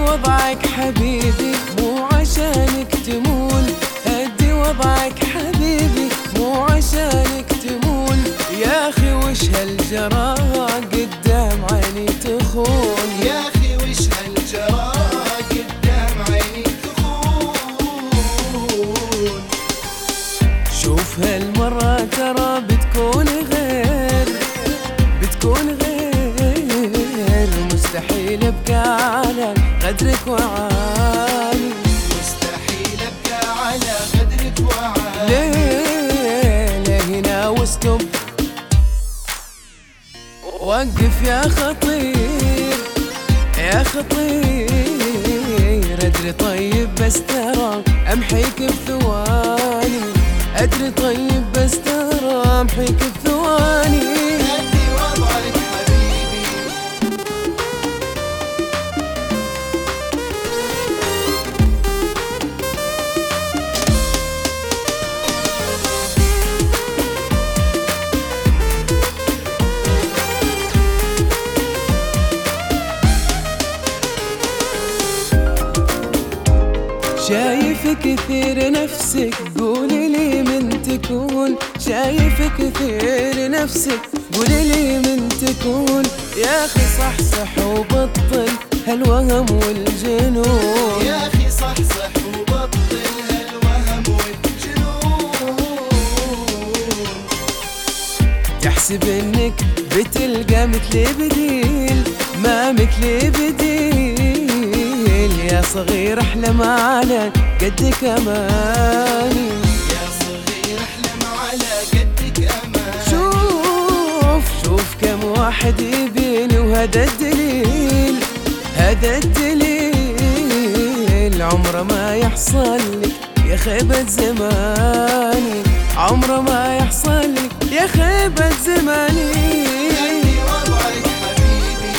وضعك حبيبي مو عشانك تمول، هدي وضعك حبيبي مو عشانك تمول. يا اخي وش هالجراء قدام عيني تخون، يا اخي وش هالجراء قدام عيني تخون. شوف هالمرة ترى بتكون غير، بتكون غير، مستحيل ابقى على قدرك وعالي، مستحيل ابقى على قدرك وعالي. ليه هنا واستوب، وقف يا خطير يا خطير. ادري طيب بس ترى امحيك بثواني، ادري طيب بس ترى امحيك بثواني. هدي وضعك حبيبي، شايف كثير نفسك قولي لي من تكون، شايف كثير نفسك قولي لي من تكون. يا اخي صحصح وبطل هالوهم والجنون، يا اخي صحصح وبطل هالوهم والجنون. تحسب انك بتلقى مثلي بديل، ما مثلي بديل. يا صغير احلم على قدك اماني، يا صغير احلم على قدك اماني. شوف كم واحد يبيني وهذا الدليل، هذا الدليل. عمره ما يحصل لك يا خيبة زماني، عمره ما يحصل لك يا خيبة زماني. هدي وضعك حبيبي،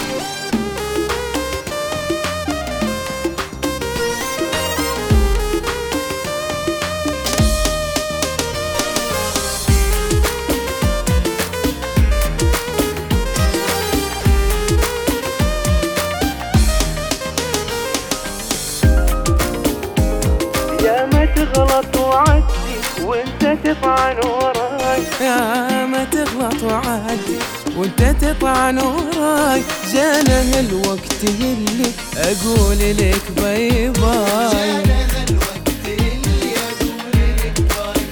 يا ما تغلط وعدي وانت تطعن وراي، يا ما تغلط وعدي وانت تطعن وراي. جانا هالوقت اللي اقول لك باي باي، جانا هالوقت اللي اقول لك باي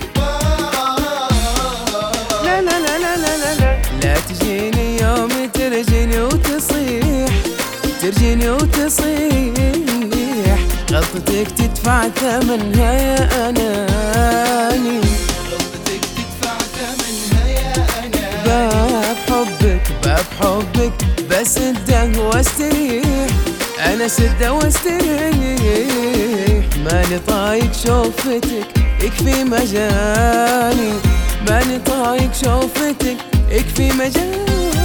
باي. لا لا لا لا لا لا لا، لا تجيني يوم ترجيني وتصيح، ترجيني وتصيح. غلطتك تدفع ثمنها يا أناني، غلطتك تدفع ثمنها يا أناني. باب حبك باب حبك بسده واستريح، أنا سده واستريح. ماني طايق شوفتك يكفي مجاني، ماني طايق شوفتك يكفي مجاني.